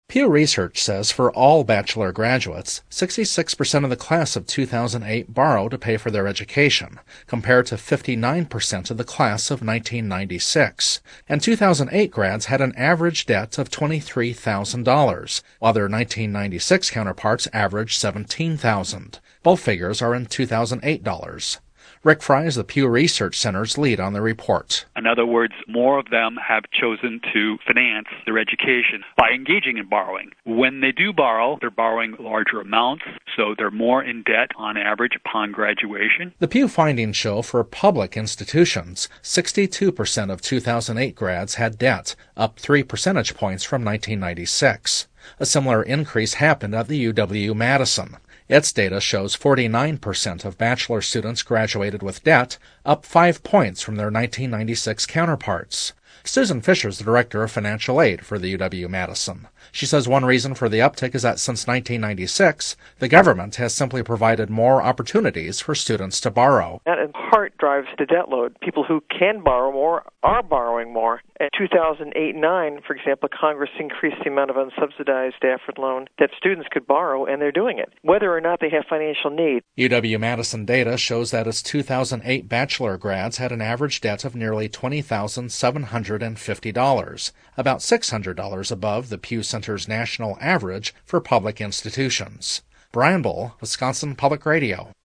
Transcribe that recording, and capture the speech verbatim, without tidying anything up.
Pew Research says for all bachelor graduates, sixty-six percent of the class of two thousand eight borrow to pay for their education, compared to fifty-nine percent of the class of nineteen ninety-six. And two thousand eight grads had an average debt of twenty-three thousand dollars, while their nineteen ninety-six counterparts averaged seventeen thousand dollars. Both figures are in two thousand eight dollars. Rick Fry is the Pew Research Center's lead on the report. In other words, more of them have chosen to finance their education by engaging in borrowing. When they do borrow, they're borrowing larger amounts, so they're more in debt on average upon graduation. The Pew findings show for public institutions, sixty-two percent of two thousand eight grads had debt, up three percentage points from nineteen ninety-six. A similar increase happened at the U W-Madison. Its data shows forty-nine percent of bachelor students graduated with debt, up five points from their nineteen ninety-six counterparts. Susan Fisher is the director of financial aid for the U W-Madison. She says one reason for the uptick is that since nineteen ninety-six, the government has simply provided more opportunities for students to borrow. That in part drives the debt load. People who can borrow more are borrowing more. In two thousand eight nine, for example, Congress increased the amount of unsubsidized Stafford loan that students could borrow, and they're doing it, whether or not they have financial need. U W-Madison data shows that its two thousand eight bachelor grads had an average debt of nearly twenty thousand seven hundred fifty dollars, about six hundred dollars above the Pew Center's national average for public institutions. Brian Bull, Wisconsin Public Radio.